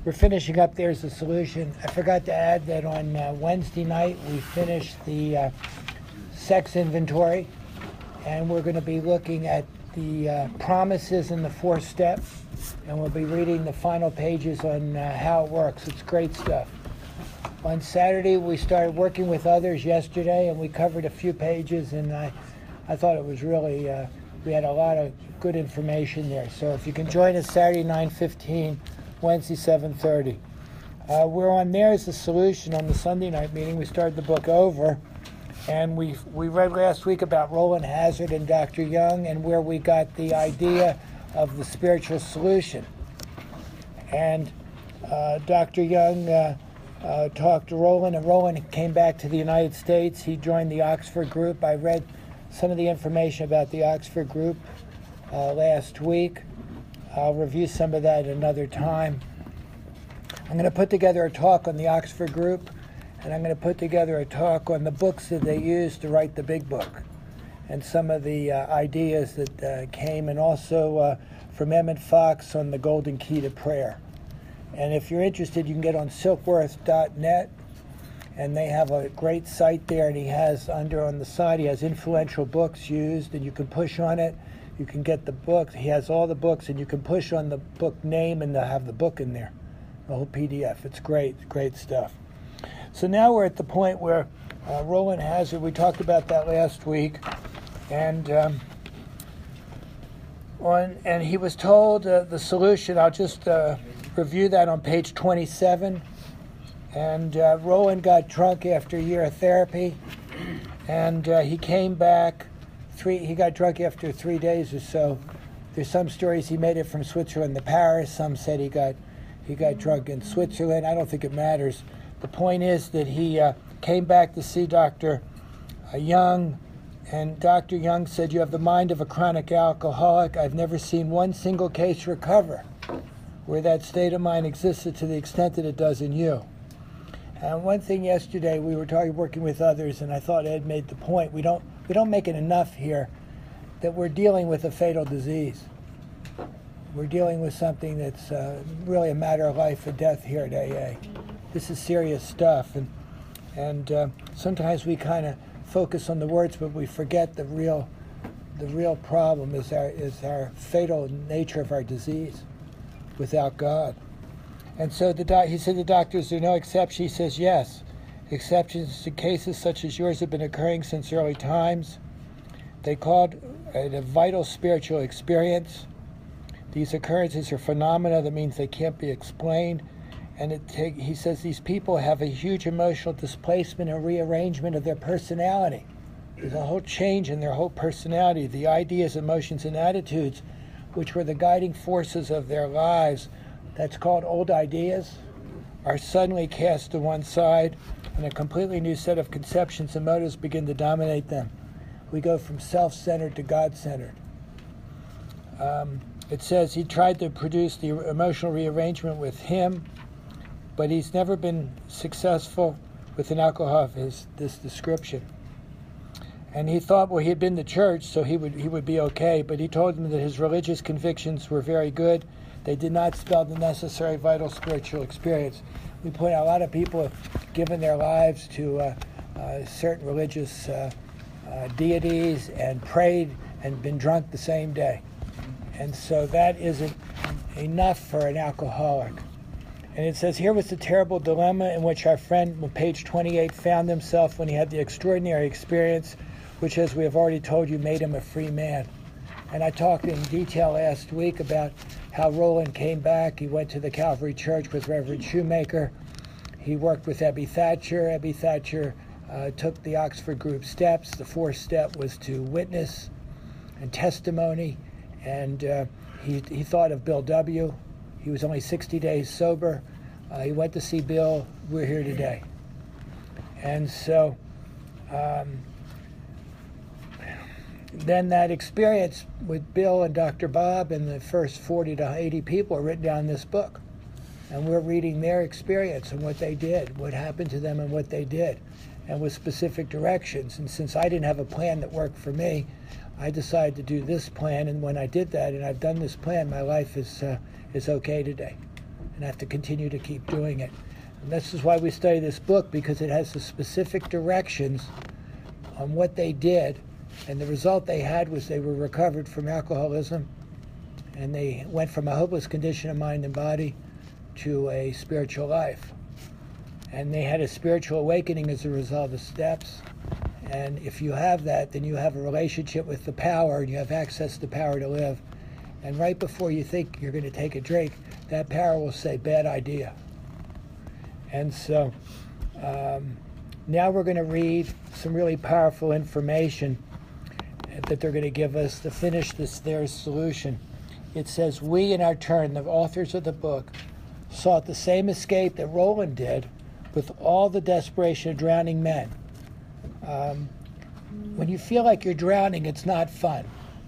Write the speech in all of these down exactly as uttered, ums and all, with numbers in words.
we're finishing up There's a Solution. I forgot to add that on uh, Wednesday night we finished the uh, sex inventory, and we're going to be looking at the uh, promises in the fourth step, and we'll be reading the final pages on uh, how it works. It's great stuff. On Saturday, we started working with others yesterday, and we covered a few pages, and I, I thought it was really, uh, we had a lot of good information there. So if you can join us Saturday nine fifteen, Wednesday seven thirty. Uh, we're on There's a Solution on the Sunday night meeting. We started the book over, and we we read last week about Roland Hazard and Doctor Young and where we got the idea of the spiritual solution. And uh, Doctor Young uh, uh, talked to Roland, and Roland came back to the United States. He joined the Oxford group. I read some of the information about the Oxford group uh, last week. I'll review some of that another time. I'm going to put together a talk on the Oxford group, and I'm going to put together a talk on the books that they used to write the big book, and some of the uh, ideas that uh, came, and also uh, from Emmett Fox on the Golden Key to Prayer. And if you're interested, you can get on silkworth dot net, and they have a great site there, and he has under on the side, he has influential books used, and you can push on it. You can get the books. He has all the books, and you can push on the book name, and they'll have the book in there, the whole P D F. It's great, great stuff. So now we're at the point where uh, Roland Hazard, we talked about that last week, and um, on, and he was told uh, the solution. I'll just uh, review that on page twenty-seven. And uh, Roland got drunk after a year of therapy, and uh, he came back. Three, he got drunk after three days or so. There's some stories he made it from Switzerland to Paris. Some said he got he got drunk in Switzerland. I don't think it matters. The point is that he uh, came back to see Doctor Uh, Young, and Doctor Young said, "You have the mind of a chronic alcoholic. I've never seen one single case recover where that state of mind existed to the extent that it does in you." And one thing yesterday, we were talking, working with others, and I thought Ed made the point. We don't we don't make it enough here that we're dealing with a fatal disease. We're dealing with something that's uh, really a matter of life or death here at A A. This is serious stuff, and and uh, sometimes we kind of focus on the words, but we forget the real the real problem is our is our fatal nature of our disease without God. And so the doc, he said, the doctors, there are no exceptions. He says yes. Exceptions to cases such as yours have been occurring since early times. They called it a vital spiritual experience. These occurrences are phenomena. That means they can't be explained. And it take, he says these people have a huge emotional displacement and rearrangement of their personality. There's a whole change in their whole personality. The ideas, emotions, and attitudes, which were the guiding forces of their lives, that's called old ideas, are suddenly cast to one side, and a completely new set of conceptions and motives begin to dominate them. We go from self-centered to God-centered. Um, it says he tried to produce the emotional rearrangement with him, but he's never been successful with an alcohol of his, this description. And he thought, well, he had been to church, so he would he would be okay, but he told him that his religious convictions were very good. They did not spell the necessary vital spiritual experience. We point out a lot of people have given their lives to uh, uh, certain religious uh, uh, deities and prayed and been drunk the same day. And so that isn't enough for an alcoholic. And it says, here was the terrible dilemma in which our friend on page twenty-eight found himself when he had the extraordinary experience, which, as we have already told you, made him a free man. And I talked in detail last week about how Roland came back. He went to the Calvary Church with Reverend Shoemaker. He worked with Ebby Thatcher. Ebby Thatcher uh, took the Oxford group steps. The fourth step was to witness and testimony. And uh, he, he thought of Bill W. He was only sixty days sober. Uh, he went to see Bill. We're here today. And so um, then that experience with Bill and Doctor Bob and the first forty to eighty people are written down in this book. And we're reading their experience and what they did, what happened to them and what they did, and with specific directions. And since I didn't have a plan that worked for me, I decided to do this plan. And when I did that, and I've done this plan, my life is uh, is okay today. and I have to continue to keep doing it. And this is why we study this book, because it has the specific directions on what they did, and the result they had was they were recovered from alcoholism, and they went from a hopeless condition of mind and body to a spiritual life. And they had a spiritual awakening as a result of the steps. And if you have that, then you have a relationship with the power, and you have access to the power to live. And right before you think you're going to take a drink, that power will say, bad idea. And so um, now we're going to read some really powerful information that they're going to give us to finish this their solution. It says, we in our turn, the authors of the book, sought the same escape that Roland did with all the desperation of drowning men. Um, when you feel like you're drowning, it's not fun.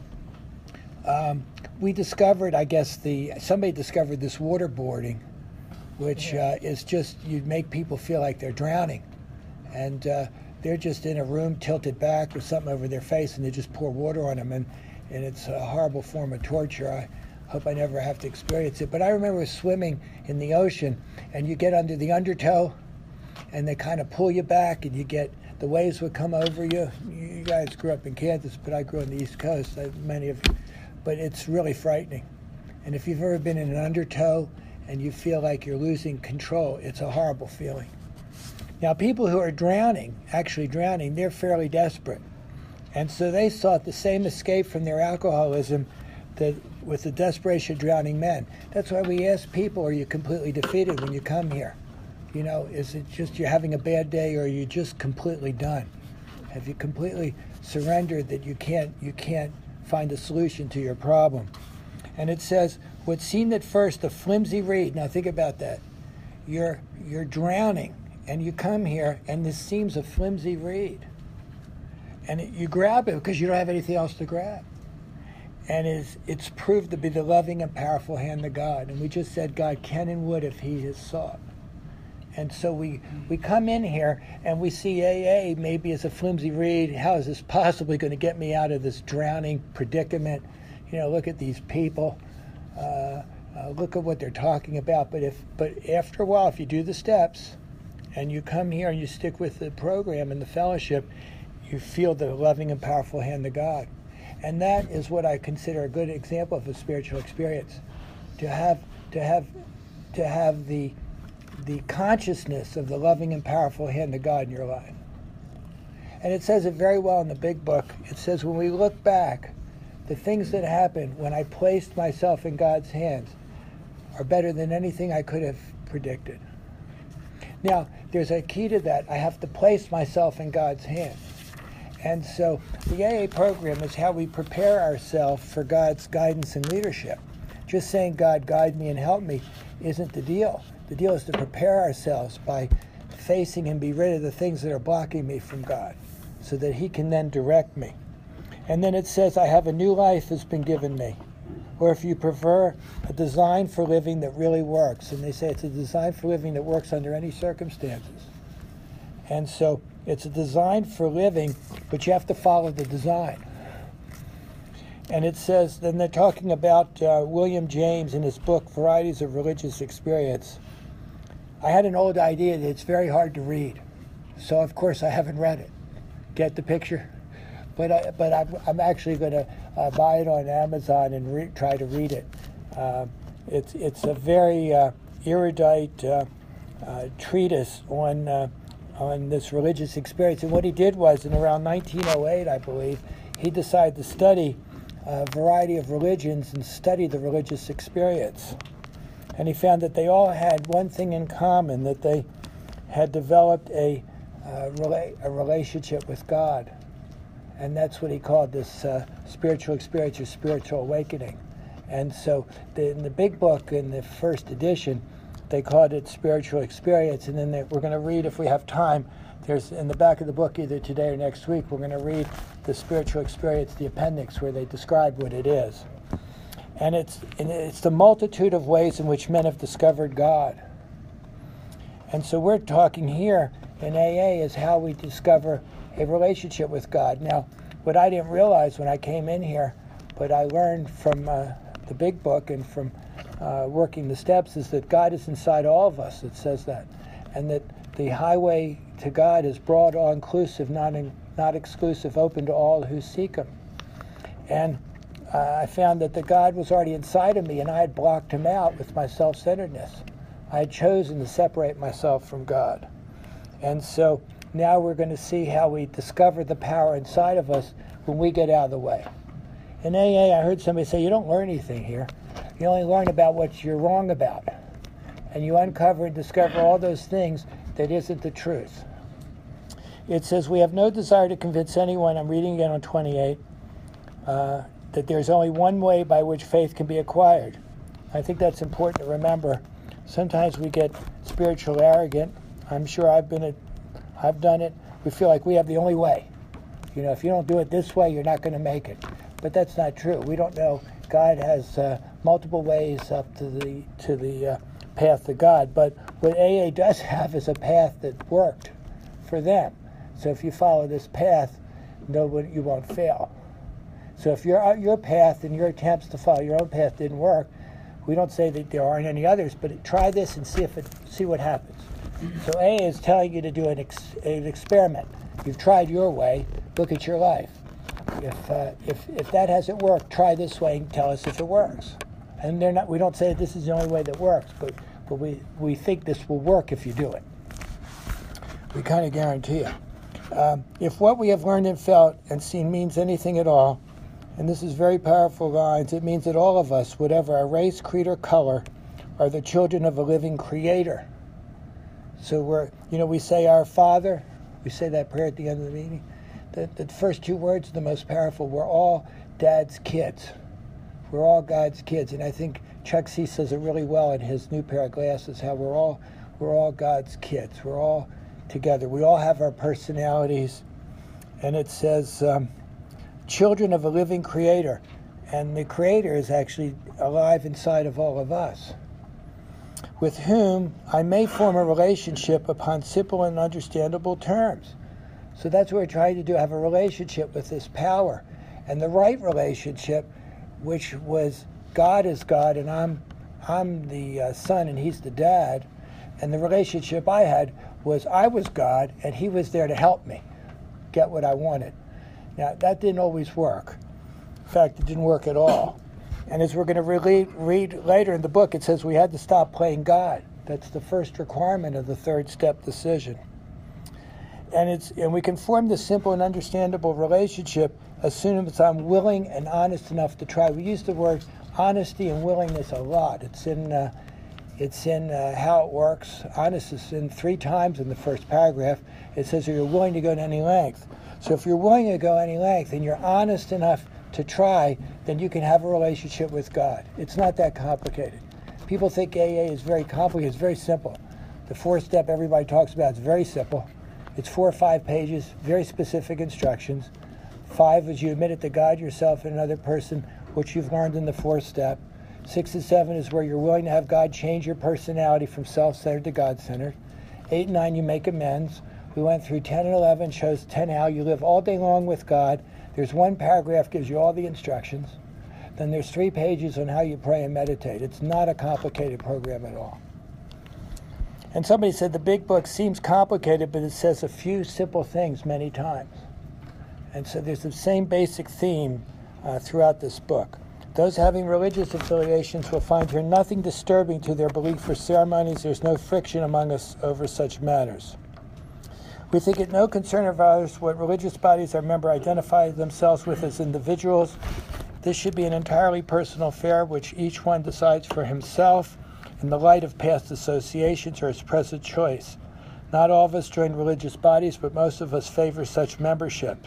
Um, we discovered, I guess, the somebody discovered this waterboarding, which uh, is just, you make people feel like they're drowning. And uh, they're just in a room tilted back with something over their face, and they just pour water on them, and, and it's a horrible form of torture. I hope I never have to experience it. But I remember swimming in the ocean, and you get under the undertow, and they kind of pull you back, and you get, the waves would come over you. You guys grew up in Kansas, but I grew on the East Coast, I, many of you. But it's really frightening. And if you've ever been in an undertow and you feel like you're losing control, it's a horrible feeling. Now, people who are drowning, actually drowning, they're fairly desperate. And so they sought the same escape from their alcoholism that with the desperation of drowning men. That's why we ask people, are you completely defeated when you come here? You know, is it just you're having a bad day, or are you just completely done? Have you completely surrendered that you can't you can't find a solution to your problem? And it says, what seemed at first a flimsy reed, now think about that. You're you're drowning, and you come here, and this seems a flimsy reed. And it, you grab it because you don't have anything else to grab. And it's, it's proved to be the loving and powerful hand of God. And we just said God can and would if he has sought. And so we, we come in here and we see A A maybe as a flimsy reed. How is this possibly going to get me out of this drowning predicament? You know, look at these people. Uh, uh, look at what they're talking about. But if but after a while, if you do the steps and you come here and you stick with the program and the fellowship, you feel the loving and powerful hand of God. And that is what I consider a good example of a spiritual experience. To have to have to have the the consciousness of the loving and powerful hand of God in your life. And it says it very well in the big book. It says, when we look back, the things that happened when I placed myself in God's hands are better than anything I could have predicted. Now, there's a key to that. I have to place myself in God's hands. And so the A A program is how we prepare ourselves for God's guidance and leadership. Just saying, God, guide me and help me, isn't the deal. The deal is to prepare ourselves by facing and be rid of the things that are blocking me from God, so that he can then direct me. And then it says, I have a new life has been given me. Or if you prefer, a design for living that really works. And they say it's a design for living that works under any circumstances. And so it's a design for living, but you have to follow the design. And it says, then they're talking about uh, William James in his book, Varieties of Religious Experience. I had an old idea that it's very hard to read. So, of course, I haven't read it. Get the picture? But, I, but I'm, I'm actually going to uh, buy it on Amazon and re- try to read it. Uh, it's, it's a very uh, erudite uh, uh, treatise on, uh, on this religious experience. And what he did was, in around nineteen oh eight, I believe, he decided to study a variety of religions and study the religious experience. And he found that they all had one thing in common, that they had developed a, uh, rela- a relationship with God. And that's what he called this uh, spiritual experience or spiritual awakening. And so the, in the big book, in the first edition, they called it spiritual experience. And then they, we're going to read, if we have time, there's in the back of the book, either today or next week, we're going to read the spiritual experience, the appendix, where they describe what it is. And it's, and it's the multitude of ways in which men have discovered God. And so we're talking here in A A is how we discover a relationship with God. Now, what I didn't realize when I came in here, but I learned from uh, the big book and from uh, working the steps is that God is inside all of us. It says that. And that the highway to God is broad, all-inclusive, not, in, not exclusive, open to all who seek him. And uh, I found that the God was already inside of me, and I had blocked him out with my self-centeredness. I had chosen to separate myself from God. And so now we're going to see how we discover the power inside of us when we get out of the way. In A A, I heard somebody say, you don't learn anything here. You only learn about what you're wrong about. And you uncover and discover all those things that isn't the truth. It says, we have no desire to convince anyone, I'm reading again on twenty-eight, uh, that there's only one way by which faith can be acquired. I think that's important to remember. Sometimes we get spiritual arrogant. I'm sure I've been it, I've done it. We feel like we have the only way. You know, if you don't do it this way, you're not going to make it. But that's not true. We don't know. God has uh, multiple ways up to the to the uh, path to God. But what A A does have is a path that worked for them. So if you follow this path, nobody, you won't fail. So if your your path and your attempts to follow your own path didn't work, we don't say that there aren't any others, but try this and see if it see what happens. So A A is telling you to do an, ex, an experiment. You've tried your way. Look at your life. If uh, if if that hasn't worked, try this way and tell us if it works. And they're not. We don't say that this is the only way that works, but but we we think this will work if you do it. We kind of guarantee it. Um, if what we have learned and felt and seen means anything at all, and this is very powerful lines, it means that all of us, whatever our race, creed, or color, are the children of a living Creator. So we're, you know, we say our Father. We say that prayer at the end of the meeting. The, the first two words are the most powerful. We're all Dad's kids. We're all God's kids. And I think Chuck C says it really well in his new pair of glasses, how we're all we're all God's kids. We're all together. We all have our personalities. And it says, um, children of a living Creator. And the Creator is actually alive inside of all of us, with whom I may form a relationship upon simple and understandable terms. So that's what we're trying to do, have a relationship with this power. And the right relationship, which was God is God and I'm I'm the uh, son and he's the dad. And the relationship I had was I was God and he was there to help me get what I wanted. Now, that didn't always work. In fact, it didn't work at all. And as we're going to read, read later in the book, it says we had to stop playing God. That's the first requirement of the third step decision. And it's and we can form this simple and understandable relationship as soon as I'm willing and honest enough to try. We use the words honesty and willingness a lot. It's in uh, it's in uh, How It Works. Honest is in three times in the first paragraph. It says you're willing to go to any length. So if you're willing to go any length and you're honest enough to try, then you can have a relationship with God. It's not that complicated. People think A A is very complicated. It's very simple. The fourth step everybody talks about is very simple. It's four or five pages, very specific instructions. Five is you admit it to God, yourself, and another person, which you've learned in the fourth step. Six and seven is where you're willing to have God change your personality from self-centered to God-centered. Eight and nine, you make amends. We went through ten and eleven, shows ten how you live all day long with God. There's one paragraph gives you all the instructions. Then there's three pages on how you pray and meditate. It's not a complicated program at all. And somebody said the big book seems complicated, but it says a few simple things many times. And so there's the same basic theme uh, throughout this book. Those having religious affiliations will find here nothing disturbing to their belief or ceremonies. There's no friction among us over such matters. We think it no concern of ours what religious bodies our member identify themselves with as individuals. This should be an entirely personal affair which each one decides for himself in the light of past associations or his present choice. Not all of us join religious bodies, but most of us favor such membership.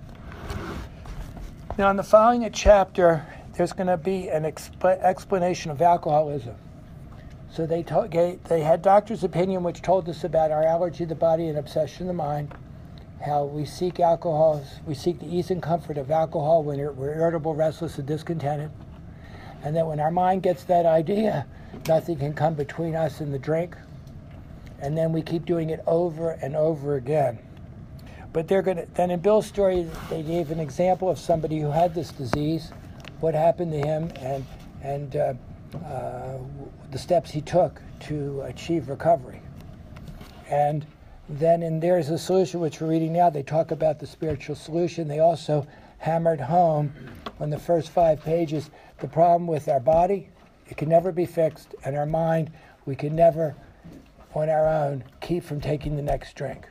Now, in the following chapter, there's going to be an exp- explanation of alcoholism. So they, told, they had doctor's opinion, which told us about our allergy of the body and obsession of the mind, how we seek alcohol, we seek the ease and comfort of alcohol when we're irritable, restless, and discontented. And that when our mind gets that idea, nothing can come between us and the drink. And then we keep doing it over and over again. But they're going to, then in Bill's story, they gave an example of somebody who had this disease, what happened to him, and and uh, uh, the steps he took to achieve recovery. And then in There's a Solution, which we're reading now, they talk about the spiritual solution. They also hammered home on the first five pages the problem with our body. It can never be fixed, and our mind, we can never, on our own, keep from taking the next drink.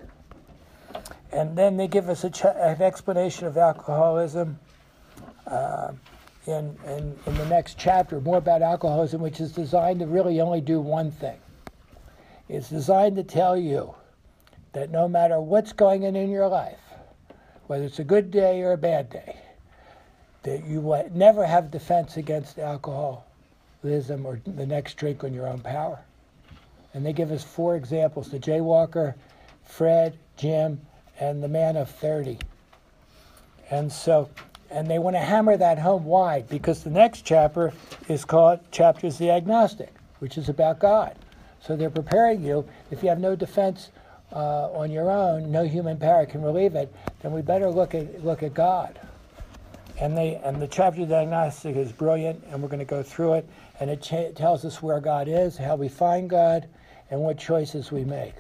And then they give us a ch- an explanation of alcoholism uh, in, in, in the next chapter, more about alcoholism, which is designed to really only do one thing. It's designed to tell you that no matter what's going on in your life, whether it's a good day or a bad day, that you will never have defense against alcoholism or the next drink on your own power. And they give us four examples: the jaywalker, Fred, Jim, and the man of thirty. And so, and they want to hammer that home. Why? Because the next chapter is called Chapters the Agnostic, which is about God. So they're preparing you. If you have no defense uh, on your own, no human power can relieve it, then we better look at look at God. And they and the chapter of the agnostic is brilliant, and we're going to go through it. And it cha- tells us where God is, how we find God, and what choices we make.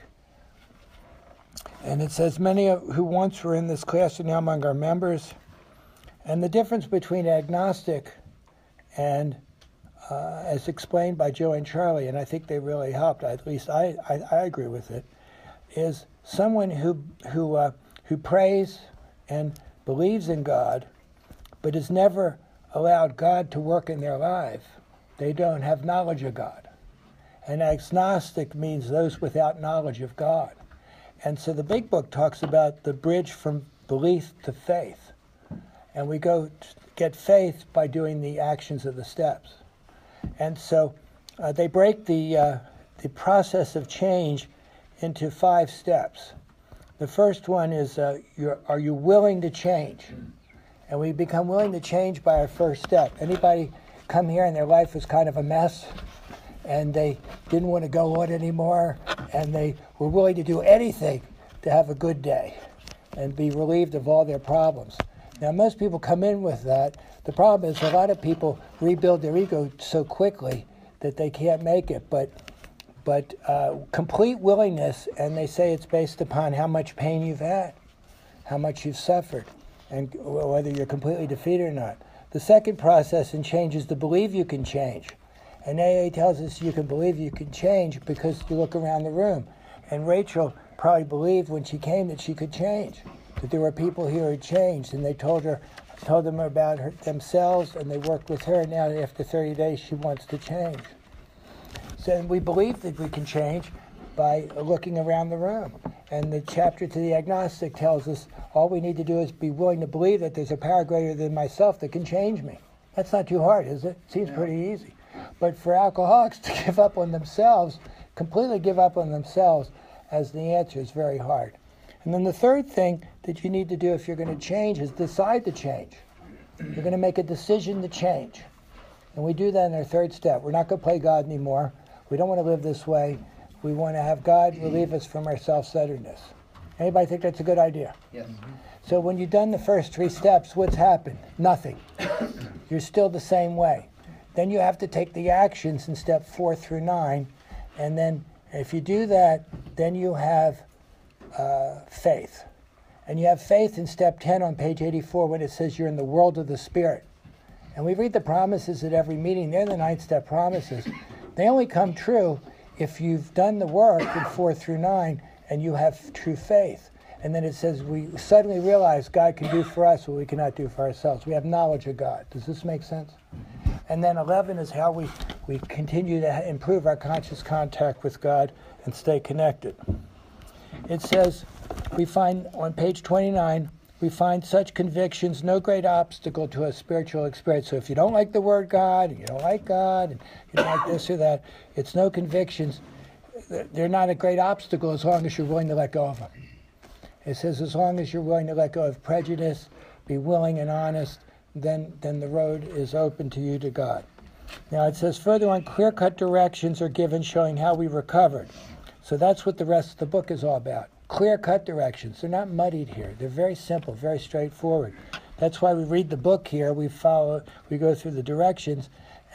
And it says, many of, who once were in this class are now among our members. And the difference between agnostic and, uh, as explained by Joe and Charlie, and I think they really helped, at least I, I, I agree with it, is someone who who uh, who prays and believes in God, but has never allowed God to work in their life. They don't have knowledge of God. And agnostic means those without knowledge of God. And so the big book talks about the bridge from belief to faith. And we go to get faith by doing the actions of the steps. And so uh, they break the uh, the process of change into five steps. The first one is, uh, you're, are you willing to change? And we become willing to change by our first step. Anybody come here and their life was kind of a mess, and they didn't want to go on anymore, and they were willing to do anything to have a good day and be relieved of all their problems. Now, most people come in with that. The problem is a lot of people rebuild their ego so quickly that they can't make it. But but uh, complete willingness, and they say it's based upon how much pain you've had, how much you've suffered, and whether you're completely defeated or not. The second process in change is to believe you can change. And A A tells us you can believe you can change because you look around the room. And Rachel probably believed when she came that she could change, that there were people here who had changed, and they told her, told them about her, themselves, and they worked with her. Now, after thirty days, she wants to change. So we believe that we can change by looking around the room. And the chapter to the agnostic tells us all we need to do is be willing to believe that there's a power greater than myself that can change me. That's not too hard, is it? Seems pretty easy. But for alcoholics to give up on themselves, completely give up on themselves as the answer is very hard. And then the third thing that you need to do if you're going to change is decide to change. You're going to make a decision to change. And we do that in our third step. We're not going to play God anymore. We don't want to live this way. We want to have God relieve us from our self-centeredness. Anybody think that's a good idea? Yes. So when you've done the first three steps, what's happened? Nothing. You're still the same way. Then you have to take the actions in step four through nine. And then if you do that, then you have uh, faith. And you have faith in step ten on page eighty-four when it says you're in the world of the Spirit. And we read the promises at every meeting. They're the ninth step promises. They only come true if you've done the work in four through nine and you have true faith. And then it says we suddenly realize God can do for us what we cannot do for ourselves. We have knowledge of God. Does this make sense? And then eleven is how we, we continue to improve our conscious contact with God and stay connected. It says, we find on page twenty-nine, we find such convictions no great obstacle to a spiritual experience. So if you don't like the word God, and you don't like God, and you don't like this or that, it's no convictions. They're not a great obstacle as long as you're willing to let go of them. It says as long as you're willing to let go of prejudice, be willing and honest, then, then the road is open to you to God. Now it says further on, clear-cut directions are given showing how we recovered. So that's what the rest of the book is all about. Clear-cut directions. They're not muddied here. They're very simple, very straightforward. That's why we read the book here. We follow, we go through the directions,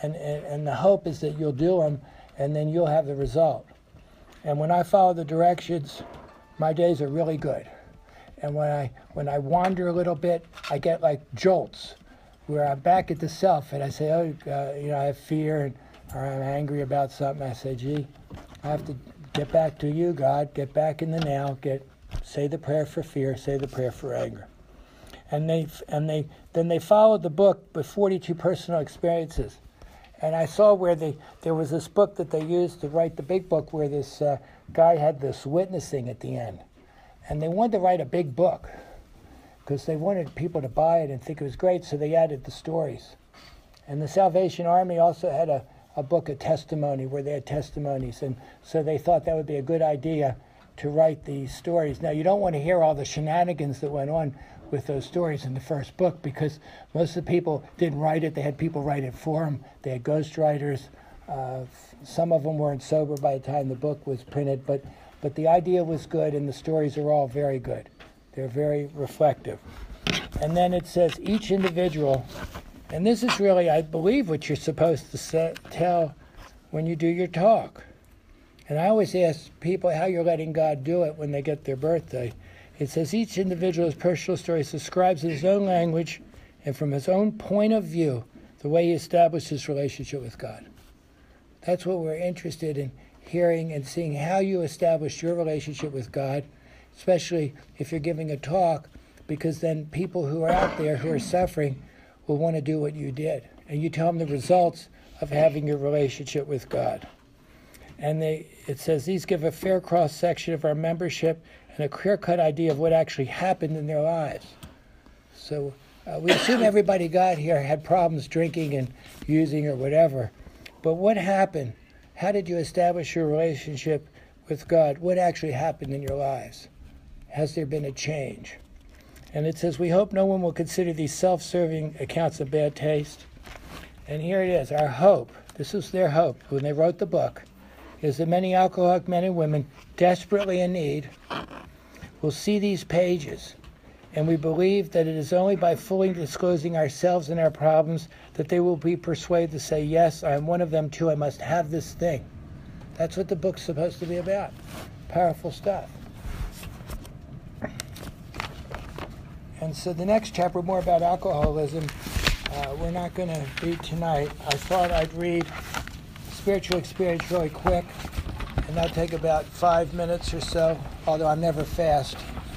and, and, and the hope is that you'll do them, and then you'll have the result. And when I follow the directions, my days are really good. And when I when I wander a little bit, I get like jolts, where I'm back at the self, and I say, oh, uh, you know, I have fear, and, or I'm angry about something. I say, gee, I have to get back to you, God. Get back in the now. Get say the prayer for fear. Say the prayer for anger. And they and they then they followed the book with forty-two personal experiences. And I saw where they there was this book that they used to write the big book, where this uh, guy had this witnessing at the end. And they wanted to write a big book because they wanted people to buy it and think it was great, so they added the stories. And the Salvation Army also had a, a book of testimony where they had testimonies, and so they thought that would be a good idea to write these stories. Now, you don't want to hear all the shenanigans that went on with those stories in the first book, because most of the people didn't write it. They had people write it for them. They had ghostwriters. Uh, some of them weren't sober by the time the book was printed, but But the idea was good, and the stories are all very good. They're very reflective. And then it says each individual, and this is really, I believe, what you're supposed to say, tell when you do your talk. And I always ask people how you're letting God do it when they get their birthday. It says each individual's personal story describes in his own language and from his own point of view the way he established his relationship with God. That's what we're interested in, hearing and seeing how you establish your relationship with God, especially if you're giving a talk, because then people who are out there who are suffering will want to do what you did. And you tell them the results of having your relationship with God. And they, it says these give a fair cross-section of our membership and a clear-cut idea of what actually happened in their lives. So uh, we assume everybody got here had problems drinking and using or whatever. But what happened? How did you establish your relationship with God? What actually happened in your lives? Has there been a change? And it says, we hope no one will consider these self-serving accounts of bad taste. And here it is, our hope. This is their hope when they wrote the book, is that many alcoholic men and women desperately in need will see these pages. And we believe that it is only by fully disclosing ourselves and our problems that they will be persuaded to say, yes, I am one of them too, I must have this thing. That's what the book's supposed to be about. Powerful stuff. And so the next chapter, more about alcoholism, uh, we're not going to read tonight. I thought I'd read Spiritual Experience really quick, and that'll take about five minutes or so, although I'm never fast.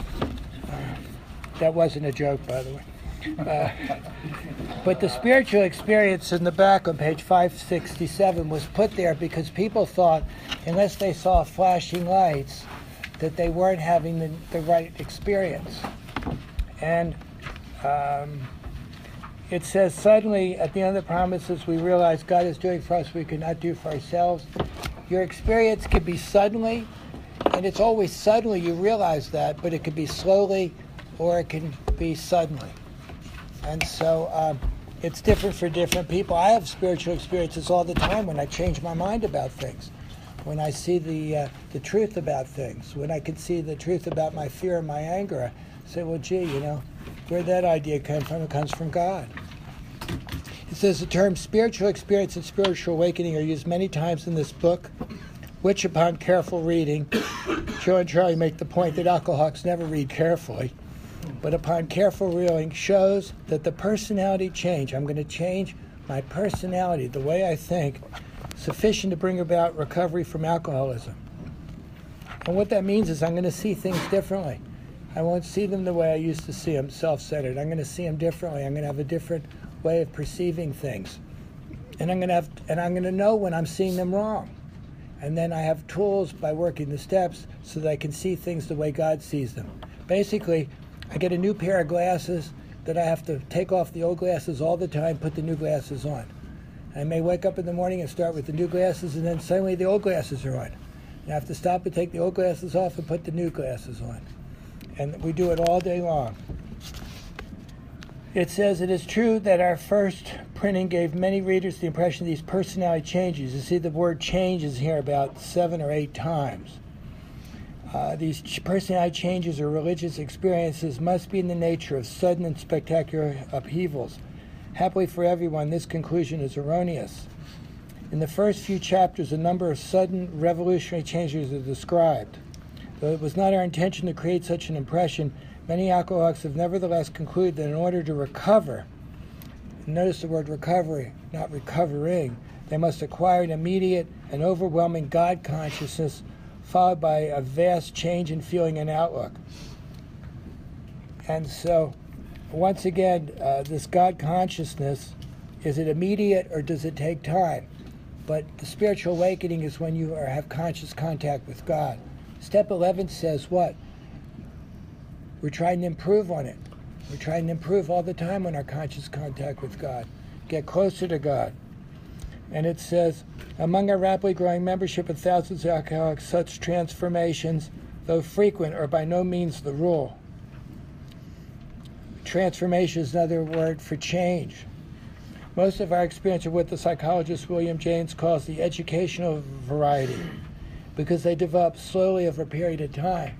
That wasn't a joke, by the way. Uh, but the spiritual experience in the back on page five sixty-seven was put there because people thought, unless they saw flashing lights, that they weren't having the, the right experience. And um, it says, suddenly, at the end of the promises, we realize God is doing for us what we could not do for ourselves. Your experience can be suddenly, and it's always suddenly, you realize that, but it could be slowly, or it can be suddenly. And so um, it's different for different people. I have spiritual experiences all the time when I change my mind about things, when I see the uh, the truth about things, when I can see the truth about my fear and my anger. I say, well, gee, you know, where'd that idea come from? It comes from God. It says the terms spiritual experience and spiritual awakening are used many times in this book, which upon careful reading, Joe and Charlie make the point that alcoholics never read carefully, but upon careful reading shows that the personality change, I'm going to change my personality, the way I think, sufficient to bring about recovery from alcoholism. And what that means is I'm going to see things differently. I won't see them the way I used to see them, self-centered. I'm going to see them differently. I'm going to have a different way of perceiving things. And I'm going to have, and I'm going to know when I'm seeing them wrong. And then I have tools by working the steps so that I can see things the way God sees them. Basically, I get a new pair of glasses that I have to take off the old glasses all the time, put the new glasses on. I may wake up in the morning and start with the new glasses, and then suddenly the old glasses are on. And I have to stop and take the old glasses off and put the new glasses on. And we do it all day long. It says, it is true that our first printing gave many readers the impression of these personality changes. You see the word changes here about seven or eight times. Uh, these personality changes or religious experiences must be in the nature of sudden and spectacular upheavals. Happily for everyone, this conclusion is erroneous. In the first few chapters, a number of sudden revolutionary changes are described. Though it was not our intention to create such an impression, many alcoholics have nevertheless concluded that in order to recover, notice the word recovery, not recovering, they must acquire an immediate and overwhelming God consciousness followed by a vast change in feeling and outlook. And so, once again, uh, this God consciousness, is it immediate or does it take time? But the spiritual awakening is when you are, have conscious contact with God. Step eleven says what? We're trying to improve on it. We're trying to improve all the time on our conscious contact with God. Get closer to God. And it says, among our rapidly growing membership of thousands of alcoholics, such transformations, though frequent, are by no means the rule. Transformation is another word for change. Most of our experience are what the psychologist William James calls the educational variety, because they develop slowly over a period of time.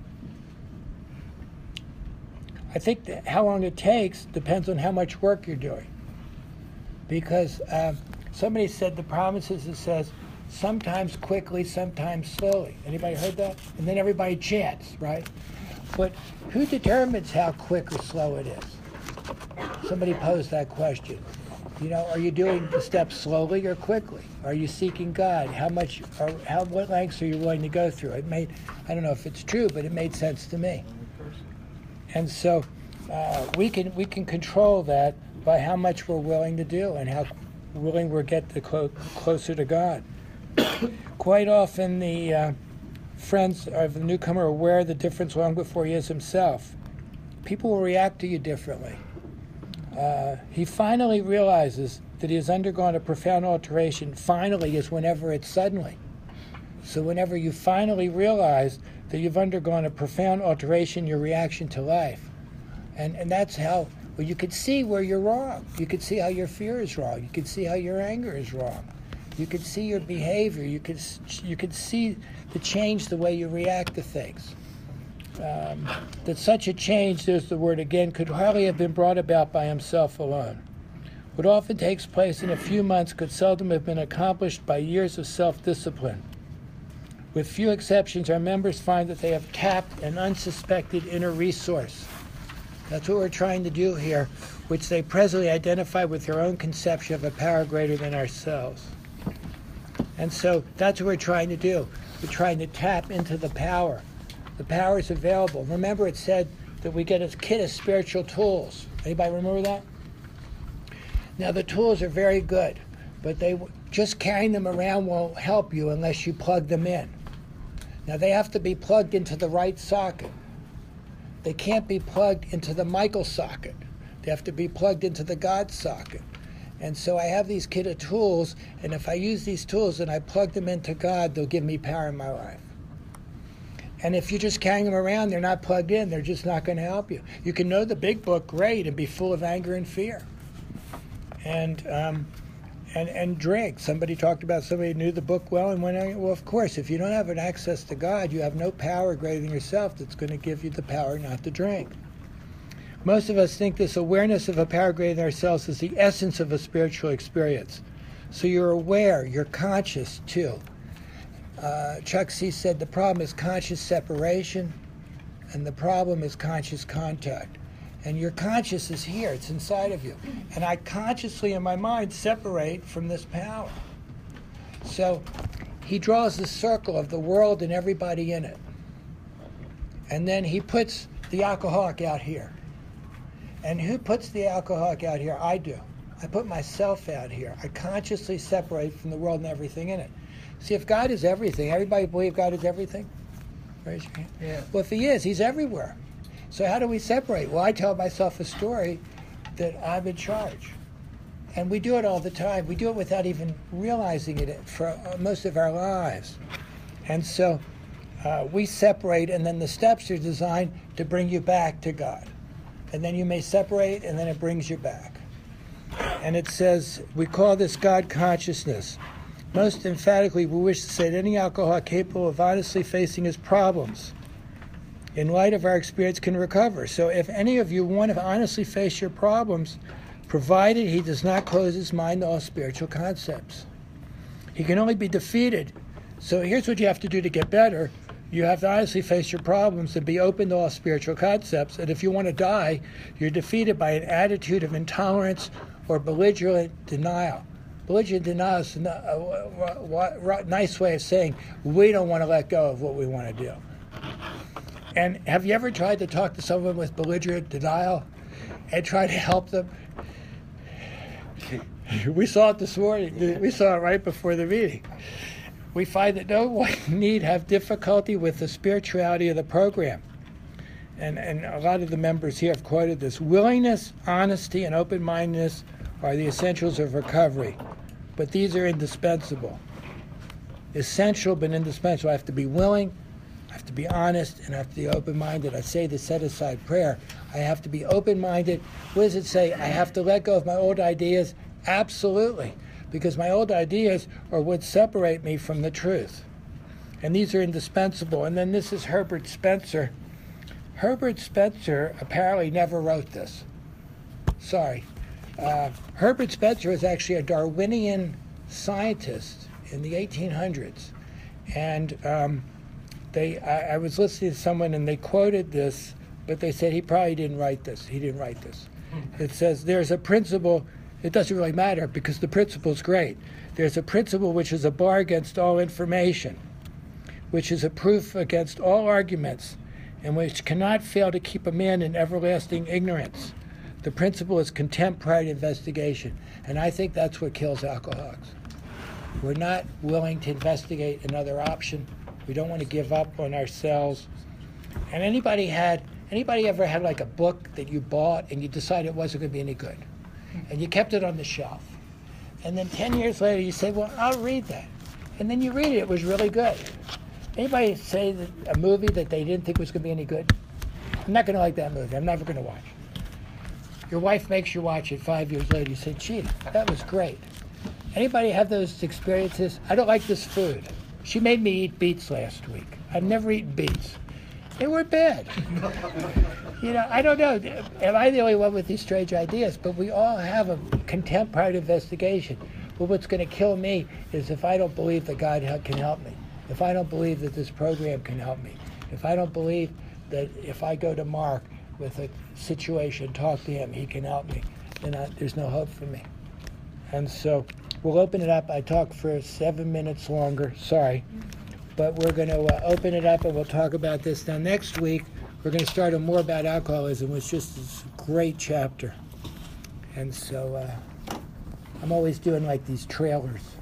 I think that how long it takes depends on how much work you're doing. Because um, somebody said the promises, it says, sometimes quickly, sometimes slowly. Anybody heard that? And then everybody chants, right? But who determines how quick or slow it is? Somebody posed that question. You know, are you doing the steps slowly or quickly? Are you seeking God? How much, or how, what lengths are you willing to go through? It made, I don't know if it's true, but it made sense to me. And so uh, we can we can control that by how much we're willing to do and how willing we're get to clo- closer to God. Quite often, the uh, friends of the newcomer are aware of the difference long before he is himself. People will react to you differently. Uh, he finally realizes that he has undergone a profound alteration. Finally is whenever it's suddenly. So whenever you finally realize that you've undergone a profound alteration in your reaction to life. And and that's how, well, you could see where you're wrong. You could see how your fear is wrong. You could see how your anger is wrong. You could see your behavior. You could you could see the change the way you react to things. Um, that such a change, there's the word again, could hardly have been brought about by himself alone. What often takes place in a few months could seldom have been accomplished by years of self-discipline. With few exceptions, our members find that they have tapped an unsuspected inner resource. That's what we're trying to do here, which they presently identify with their own conception of a power greater than ourselves. And so that's what we're trying to do. We're trying to tap into the power. The power is available. Remember, it said that we get a kit of spiritual tools. Anybody remember that? Now, the tools are very good, but they just carrying them around won't help you unless you plug them in. Now, they have to be plugged into the right socket. They can't be plugged into the Michael socket. They have to be plugged into the God socket. And so I have these kit of tools, and if I use these tools and I plug them into God, they'll give me power in my life. And if you're just carrying them around, they're not plugged in, they're just not going to help you. You can know the big book great and be full of anger and fear. And um, and and drink. Somebody talked about somebody who knew the book well and went, well, of course, if you don't have an access to God, you have no power greater than yourself that's going to give you the power not to drink. Most of us think this awareness of a power greater than ourselves is the essence of a spiritual experience. So you're aware, you're conscious too. Uh, Chuck C. said the problem is conscious separation, and the problem is conscious contact. And your conscious is here, it's inside of you. And I consciously, in my mind, separate from this power. So he draws the circle of the world and everybody in it. And then he puts the alcoholic out here. And who puts the alcoholic out here? I do. I put myself out here. I consciously separate from the world and everything in it. See, if God is everything, everybody believe God is everything? Raise your hand. Yeah. Well, if he is, he's everywhere. So how do we separate? Well, I tell myself a story that I'm in charge. And we do it all the time. We do it without even realizing it for most of our lives. And so uh, we separate, and then the steps are designed to bring you back to God. And then you may separate, and then it brings you back. And it says, we call this God consciousness. Most emphatically, we wish to say that any alcoholic capable of honestly facing his problems, in light of our experience, can recover. So if any of you want to honestly face your problems, provided he does not close his mind to all spiritual concepts. He can only be defeated. So here's what you have to do to get better. You have to honestly face your problems and be open to all spiritual concepts. And if you want to die, you're defeated by an attitude of intolerance or belligerent denial. Belligerent denial is a nice way of saying we don't want to let go of what we want to do. And have you ever tried to talk to someone with belligerent denial and try to help them? We saw it this morning. We saw it right before the meeting. We find that no one need have difficulty with the spirituality of the program. And, and a lot of the members here have quoted this. Willingness, honesty, and open-mindedness are the essentials of recovery, but these are indispensable. Essential but indispensable. I have to be willing, I have to be honest, and I have to be open-minded. I say the set-aside prayer. I have to be open-minded. What does it say? I have to let go of my old ideas? Absolutely, because my old ideas are what separate me from the truth. And these are indispensable. And then this is Herbert Spencer. Herbert Spencer apparently never wrote this. Sorry. Uh, Herbert Spencer was actually a Darwinian scientist in the eighteen hundreds. And um, they, I, I was listening to someone and they quoted this, but they said he probably didn't write this. He didn't write this. It says, there's a principle, it doesn't really matter because the principle is great. There's a principle which is a bar against all information, which is a proof against all arguments, and which cannot fail to keep a man in everlasting ignorance. The principle is contempt prior to investigation. And I think that's what kills alcoholics. We're not willing to investigate another option. We don't want to give up on ourselves. And anybody had, anybody ever had like a book that you bought and you decided it wasn't going to be any good? And you kept it on the shelf. And then ten years later you say, well, I'll read that. And then you read it, it was really good. Anybody say that a movie that they didn't think was going to be any good? I'm not going to like that movie. I'm never going to watch it. Your wife makes you watch it five years later. You say, gee, that was great. Anybody have those experiences? I don't like this food. She made me eat beets last week. I've never eaten beets. They were bad. You know, I don't know. Am I the only one with these strange ideas? But we all have a contempt prior to investigation. But what's going to kill me is if I don't believe that God can help me. If I don't believe that this program can help me. If I don't believe that if I go to Mark with a situation, talk to him, he can help me, then I, there's no hope for me. And so we'll open it up. I talked for seven minutes longer, sorry. But we're going to uh, open it up and we'll talk about this. Now next week, we're going to start on more about alcoholism, which is just a great chapter. And so uh, I'm always doing like these trailers.